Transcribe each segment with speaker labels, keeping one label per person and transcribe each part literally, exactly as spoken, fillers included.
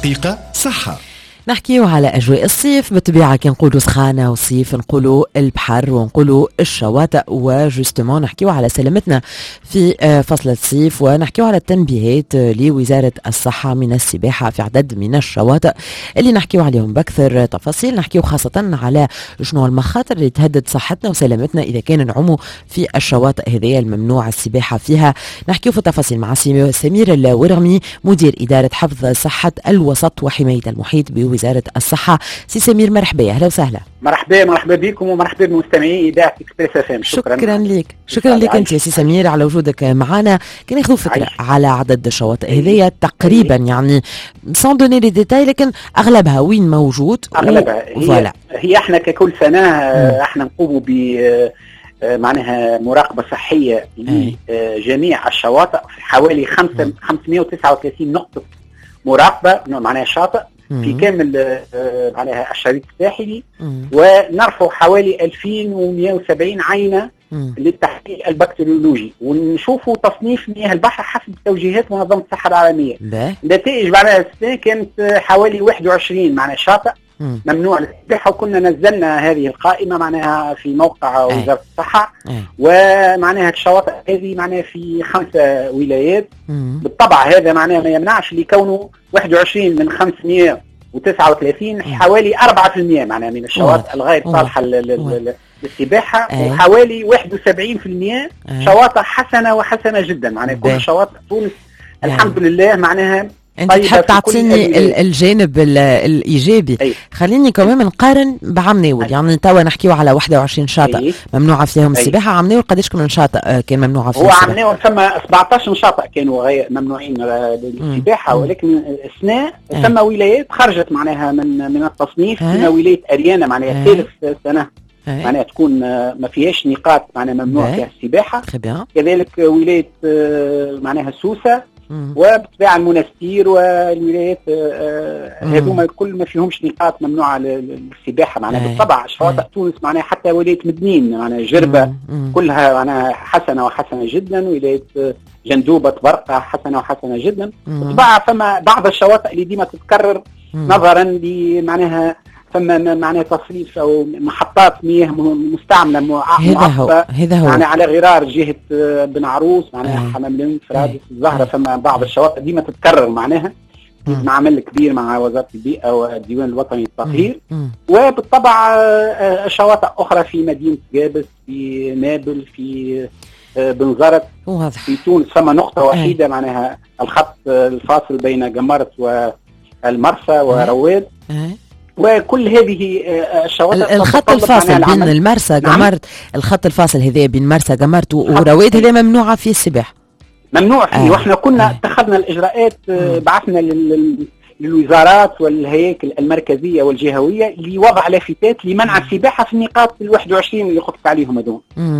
Speaker 1: حقيقة صحة.
Speaker 2: نحكيو على أجواء الصيف، بالطبيعة كي نقولوا سخانة وصيف نقولوا البحر ونقولوا الشواطئ، وجوستمون نحكيو على سلامتنا في فصل الصيف، ونحكيو على التنبيهات لوزارة الصحة من السباحة في عدد من الشواطئ اللي نحكيو عليهم بأكثر تفاصيل. نحكيو خاصة على شنو المخاطر اللي تهدد صحتنا وسلامتنا إذا كان نعوموا في الشواطئ هذه الممنوع السباحة فيها. نحكيو في التفاصيل مع سمير الورغمي، مدير إدارة حفظ صحة الوسط وحماية المحيط بوزارة الصحة. سي سمير مرحبا، أهلا وسهلا.
Speaker 3: مرحبا مرحبا بكم ومرحبا بمستمعي إذاعة إكسبريس اف ام.
Speaker 2: شكرا, شكرا لك شكرا لك أنت يا سي سمير على وجودك معنا. كان ناخذ فكرة عايش. على عدد الشواطئ هذيا تقريبا، يعني سون دوني لي ديتاي، لكن أغلبها وين موجود؟
Speaker 3: أغلبها و... هي, هي احنا ككل سنة م. احنا نقوم ب معناها مراقبة صحية لجميع الشواطئ، حوالي خمسمائة وتسعة وثلاثين نقطة مراقبة معناها شاطئ في كامل معناها الشريط الساحلي، ونرفع حوالي ألفين ومئة وسبعين عينة للتحقيق البكتيريولوجي، ونشوفوا تصنيف مياه البحر حسب توجيهات منظمة الصحة العالمية. النتائج معناها السنة كانت حوالي واحد وعشرين معناها شاطئ ممنوع للسباحة، وكنا نزلنا هذه القائمة معناها في موقع وزارة الصحة، ومعناها الشواطئ هذه معناها في خمسة ولايات. بالطبع هذا معناها ما يمنعش لكونه واحد وعشرين من خمسمائة وتسعة وثلاثين حوالي أربعة بالمئة معناها من الشواطئ الغير صالحة للسباحة، وحوالي واحد وسبعين بالمئة شواطئ حسنة وحسنة جدا. معناها كل شواطئ تونس الحمد لله معناها
Speaker 2: انت تحب تعطيني الجانب الايجابي. أي. خليني كمان نقارن بعم ناول، يعني توا نحكيو على واحد وعشرين شاطئ أي. ممنوعه فيهم السباحه. عم ناول قداش كم من شاطئ كان ممنوعه فيهم السباحه؟
Speaker 3: هو عم ناول ثم سبعطاش شاطئ كانوا غير ممنوعين للسباحه، ولكن السنه ثم ولايات خرجت معناها من من التصنيف، كما ولايه اريانا معناها ثالث سنه معناها تكون ما فيهاش نقاط معناها ممنوع فيها السباحه. كذلك ولايه معناها سوسه، وبالطبيعة المنستير والولايات هذوما الكل ما فيهمش نقاط ممنوعة للسباحة. معناها بالطبع شواطئ تونس معناها حتى ولاية مدنين معناها جربة كلها معناها حسنة وحسنة جدا، ولاية جندوبة برقة حسنة وحسنة جدا. بالطبع فما بعض الشواطئ اللي ديما تتكرر نظرا لمعناها ثم معناها تصريف او محطات مياه مستعمله معقبه يعني على غرار جهه بن عروس معناها حمام لين فرادس الزهره. ثم بعض الشواطئ ديما تتكرر معناها مع عمل كبير مع وزاره البيئه والديوان الوطني للتطهير. وبالطبع شواطئ اخرى في مدينه جابس، في نابل، في بنزرت، في تونس ثم نقطه وحيده معناها الخط الفاصل بين جمرت والمرسى ورواد. وكل هذه الشواطئ
Speaker 2: الخط الفاصل بين المرسى جمرت، الخط الفاصل هذا بين مرسى جمرت ورواد هذا ممنوعه فيه السباحه،
Speaker 3: ممنوع فيه. آه. واحنا كنا آه. اتخذنا الاجراءات، آه. بعثنا للوزارات والهياكل المركزيه والجهويه لوضع لافتات لمنع السباحه في النقاط ال واحد وعشرين اللي قلت عليهم هذول.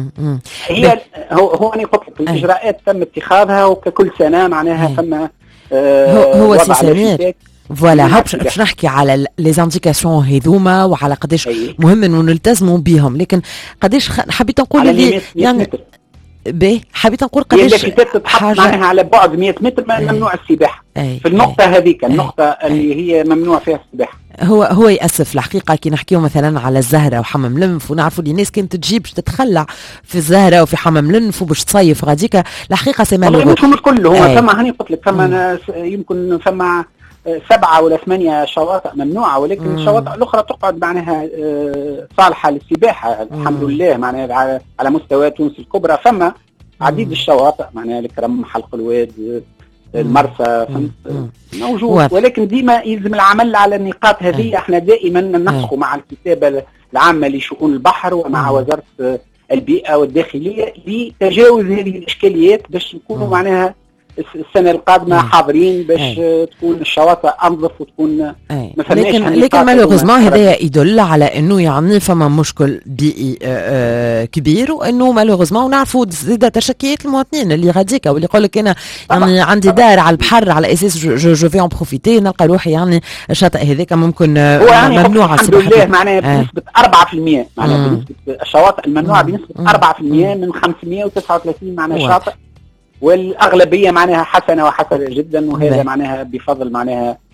Speaker 3: هي هو هو انا قلت لك الاجراءات تم اتخاذها، وككل سنه معناها ثم
Speaker 2: آه هو سي سمير فوالا باش نحكي على لي زانديكاسيون هذوما وعلى قداش مهم انه نلتزموا بهم. لكن قداش حبيت نقول اللي يعني باهي حبيت نقول قداش
Speaker 3: حاجه معناها على بعد مئة متر ممنوع السباحه في النقطه هذيك النقطه اللي هي ممنوع فيها السباحه.
Speaker 2: هو هو يأسف الحقيقه كي نحكيو مثلا على الزهره وحمام لنف، ونعرفوا اللي الناس كانت تجيب باش تتخلع في الزهره وفي حمام لنف وباش تصيف غاديك. الحقيقه سي مالوغو
Speaker 3: مش كل هو ثم هاني قلت لك ثم يمكن ثم سبعة ولا ثمانية شواطئ ممنوعة، ولكن الشواطئ الأخرى تقعد معناها صالحة للسباحة الحمد لله معناها على مستوى تونس الكبرى. فما عديد الشواطئ معناها الكرم، حلق الواد، المرسى موجود، ولكن ديما يلزم العمل على النقاط هذه. احنا دائما ننسق مع الكتابة العامة لشؤون البحر ومع وزارة البيئة والداخلية لتجاوز هذه الإشكاليات باش يكونوا معناها السنة القادمة حاضرين باش تكون الشواطئ أنظف وتكون
Speaker 2: ما فماش. لكن لكن مالوغوزمون هذا يدل على انه يعني فما مشكل بيئي آآ كبير، وانه مالوغوزمون ونعرفوا زيادة تشكيات المواطنين اللي غاديك واللي يقول لك انا يعني عندي دار على البحر على اساس جو جو في ان بروفيتي، نلقى روحي يعني الشاطئ هذاك ممكن يعني ممنوع
Speaker 3: الحمد لله معناها بنسبة أربعة بالمئة معناها بنسبة الشواطئ الممنوعة بنسبة أربعة بالمئة من خمسمائة وتسعة وثلاثين معناها شاطئ، والأغلبية معناها حسنة وحسنة جدا. وهذا معناها بفضل معناها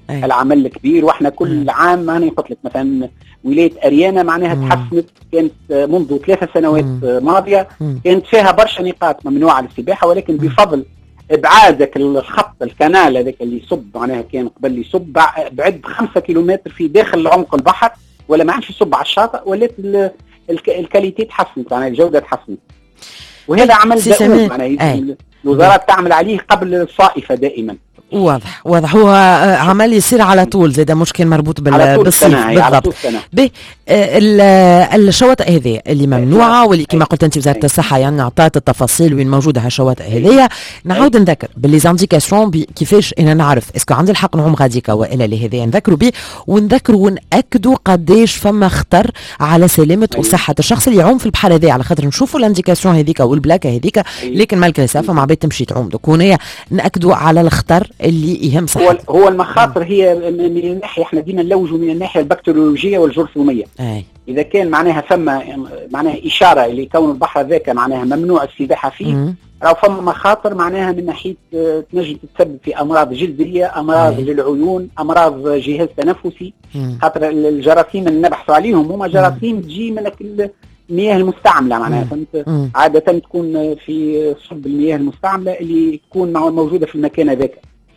Speaker 3: أي. العمل الكبير. واحنا كل م. عام انا قلت لك مثلا ولايه اريانا معناها م. تحسنت، كانت منذ ثلاثة سنوات م. ماضيه م. كانت فيها برشا نقاط ممنوعه للسباحه، ولكن م. بفضل ابعادك الخط الكنال هذاك اللي يصب معناها كان قبل يصب بعد خمسة كيلومتر في داخل عمق البحر، ولا ما عادش يصب على الشاطئ، ولات الكاليتي تحسنت معناها الجوده تحسنت. وهذا عمل دؤوب معناها الوزاره تعمل عليه قبل الصائفه دائما.
Speaker 2: واضح واضح هو عمل يصير على طول، زي ده مشكل مربوط بالصيف بالضبط. به الشواطئ هذه اللي ممنوعه واللي كما قلت انت وزاره الصحه يعني اعطت التفاصيل وين موجوده هالشواطئ هذيا، نعاود نذكر باللي زانديكاسيون كيفاش انا نعرف اسكو عندي الحق نعوم غاديكا والا لهذا نذكروا به، ونذكروا وناكدوا قداش فما خطر على سلامه وصحه الشخص اللي يعوم في البحر هذا، على خاطر نشوفوا الانديكاسيون هذيك والبلاكه هذيك، لكن مالك سافه مع بيت تمشي تعوم. دوك هنا ناكدوا على الخطر اللي يهم صحتك.
Speaker 3: هو هو المخاطر هي من الناحيه احنا ديما نلوجوا من الناحيه البكتيريولوجيه والجرثوميه.
Speaker 2: أي.
Speaker 3: اذا كان معناها فما معناها اشاره اللي كون البحر ذاك معناها ممنوع السباحه فيه، راهو فما مخاطر معناها من ناحيه تنجم تتسبب في امراض جلديه، امراض للعيون، امراض جهاز تنفسي. خاطر الجراثيم اللي نبحثوا عليهم هما جراثيم تجي من المياه المستعمله معناها، فهمت؟ عاده تكون في صب المياه المستعمله اللي تكون موجوده في المكان هذاك.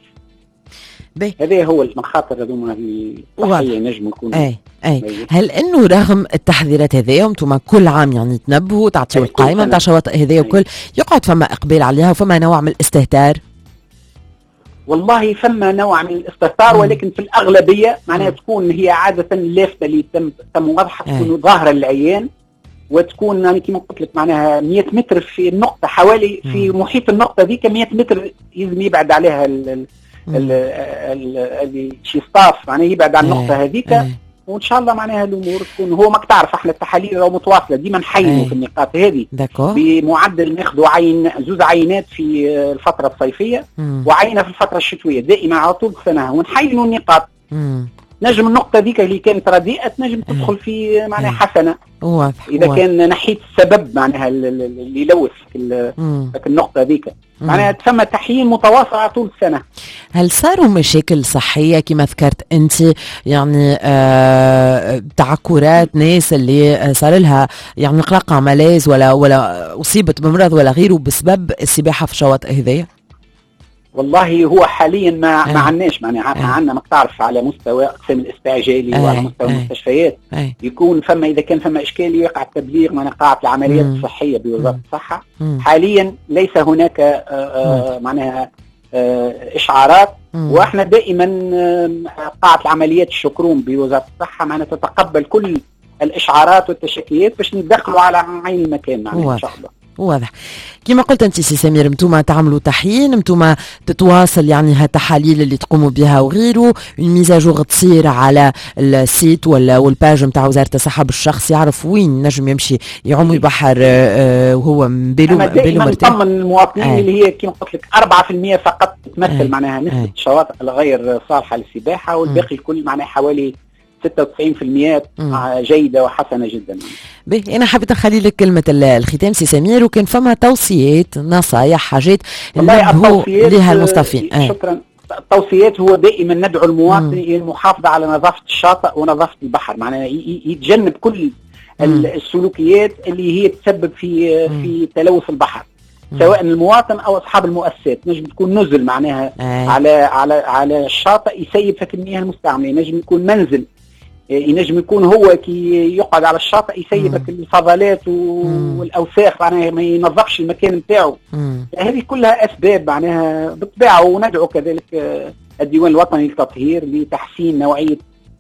Speaker 3: هذا هو المخاطر هذوما الصحيه نجم يكون.
Speaker 2: اي اي هل انه رغم التحذيرات هذيا انتم كل عام يعني تنبهوا تعطيوا القائمه نتاع الشواطئ هذيا وكل يقعد فما اقبال عليها وفما نوع من الاستهتار؟
Speaker 3: والله فما نوع من الاستهتار، ولكن في الاغلبيه معناها تكون هي عاده اللافته اللي تم تم وضعها تكون ظاهره للعيان، وتكون يعني كما قلت لك معناها مئة متر في النقطه، حوالي في محيط النقطه ذيك مئة متر لازم يبعد عليها ال اللي شي ستاف معناها يبعد عن النقطه هذيك، وان شاء الله معناها الامور تكون. هو ماك تعرف احنا التحاليل راهو متواصله ديما نحينوا في النقاط هذه بمعدل ناخذوا عين زوز عينات في الفتره الصيفيه وعينه في الفتره الشتويه، دائما على طول السنه ونحينوا النقاط. مم. نجم النقطة ذيك اللي كانت رديئة نجم تدخل في معناها حسنة
Speaker 2: واضح
Speaker 3: إذا واضح. كان نحيت السبب معناها اللي يلوث في النقطة ذيك معناها تسمى تحيين متواصل على طول السنة.
Speaker 2: هل صاروا مشاكل صحية كما ذكرت أنت يعني آه تعكرات ناس اللي صار لها يعني قلق ملاذ ولا ولا أصيبت بمرض ولا غيره بسبب السباحة في الشواطئ هذيا؟
Speaker 3: والله هو حاليا ما أه. ما عندناش معناها أه. عندنا ما تعرف على مستوى اقسام الاستعجالي أه. وعلى مستوى أه. المستشفيات أه. يكون فما اذا كان فما اشكال يقع التبليغ من قاعه العمليات مم. الصحيه بوزاره مم. الصحه. مم. حاليا ليس هناك آآ آآ معناها اشعارات، مم. واحنا دائما قاعه العمليات الشكرون بوزاره الصحه معنا تتقبل كل الاشعارات والتشكيات باش ندخلوا على عين المكان معناها ان شاء الله.
Speaker 2: واضح. كما قلت انت سي سمير، انتم تعملوا تحيين، انتم تتواصل يعني هالتحاليل اللي تقوموا بها وغيره، الميزاجور تصير على السيت ولا والباج نتاع وزاره الصحه بالشخص يعرف وين نجم يمشي يعوم البحر وهو بيلو
Speaker 3: بيلو مرتاح. نطمن المواطنين آه. اللي هي كما قلت لك أربعة بالمئة فقط تمثل آه. معناها نسبه آه. الشواطئ الغير صالحه للسباحه، والباقي الكل معناها حوالي ستة وتسعين بالمئة جيدة وحسنة جدا.
Speaker 2: به أنا حبيت نخلي لك كلمة الختام سي سمير، وكان فما توصيات نصايح حاجات نبهوا لها المصطفين.
Speaker 3: آه. شكرا. التوصيات هو دائما ندعو المواطن إلى المحافظة على نظافة الشاطئ ونظافة البحر، معناها يتجنب كل مم. السلوكيات اللي هي تسبب في مم. في تلوث البحر، سواء المواطن او اصحاب المؤسسات. نجم تكون نزل معناها آه. على على على الشاطئ يسيب فك المياه المستعمله، نجم يكون منزل، ينجم يكون هو كي يقعد على الشاطئ يسيبك الفضلات والاوساخ معناها ما ينظفش المكان نتاعو. هذه كلها اسباب معناها بالطبيعه. وندعو كذلك الديوان الوطني للتطهير لتحسين نوعيه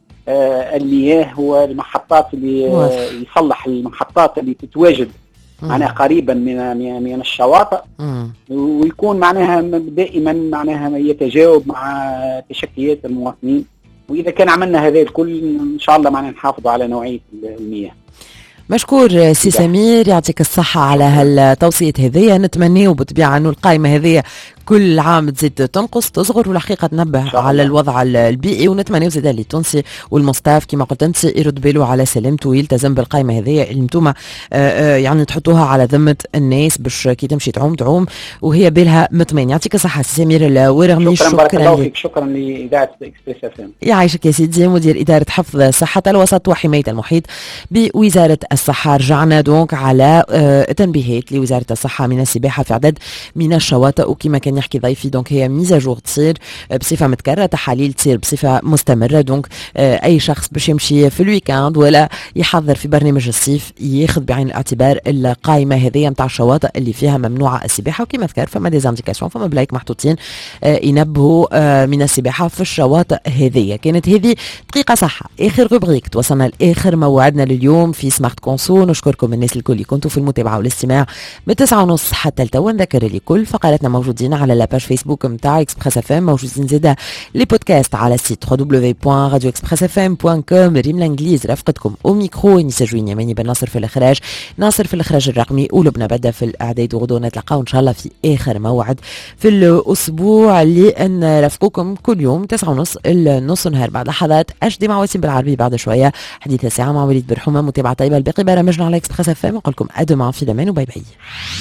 Speaker 3: المياه والمحطات اللي يصلح المحطات اللي تتواجد معناها قريبا من من الشواطئ، ويكون معناها دائما معناها يتجاوب مع تشكيات المواطنين. واذا كان عملنا هذا الكل ان شاء الله معناها نحافظوا على نوعيه المياه.
Speaker 2: مشكور سي سمير، يعطيك الصحة على هالتوصية هذية. نتمنيه بالطبيعة أنه القائمة هذية كل عام تزيد تنقص تصغر، والحقيقة تنبه على الوضع البيئي، ونتمنى زاد اللي التونسي والمستاف كما قلت انت يرد باله على سلامته ويلتزم بالقائمة هذه اللي انتم يعني تحطوها على ذمة الناس باش كي تمشي تعوم تعوم وهي بالها مطمئن. يعطيك الصحة سي سمير الورغمي.
Speaker 3: شكرا بارك الله فيك. شكرا لإذاعة إكسبريس اف ام.
Speaker 2: يعيشك يا سيدي. مدير إدارة حفظ صحة الوسط وحماية المحيط بوزارة الصحة. رجعنا دونك على تنبيهات لوزارة الصحة من السباحة في عدد من الشواطئ، وكما كان يحكي ضيفي دونك هي ميزاجور تصير بصفه متكرره، تحاليل تصير بصفه مستمره. دونك اي شخص باش يمشي في الويكاند ولا يحضر في برنامج الصيف ياخذ بعين الاعتبار القائمه هذه نتاع الشواطئ اللي فيها ممنوعه السباحه، وكما ذكر فما ديزانديكاسيون، فما بلايك محطوطين ينبهوا من السباحه في الشواطئ هذه. كانت هذه دقيقه صحه، اخر روبريك. توصلنا لاخر موعدنا لليوم في سمارت كونسو. نشكركم الناس الكل اللي كنتوا في المتابعه والاستماع من تسعة ونص حتى التو. نذكر الكل فقراتنا موجودين على لاباج فيسبوك متاع اكسبريس اف ام، موجودين زاده لي بودكاست على السيت دبليو دبليو دبليو بوان راديو اكسبريس اف ام بوان كوم. ريم الانجليز رافقتكم او ميكرو، انيسه جوين يماني بن ناصر في الاخراج، ناصر في الاخراج الرقمي، ولبنى بدا في الاعداد. وغدوه نتلقاو ان شاء الله في اخر موعد في الاسبوع لان نرافقكم كل يوم تسعة ونص النص نهار. بعد لحظات اش دي مع وسيم بالعربي، بعد شويه حديث الساعه مع وليد برحومه. متابعه طيبه الباقي برامجنا على اكسبريس اف ام. نقول لكم ادوما في الامان وباي باي.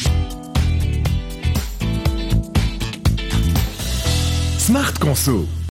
Speaker 1: سمارت كونسو.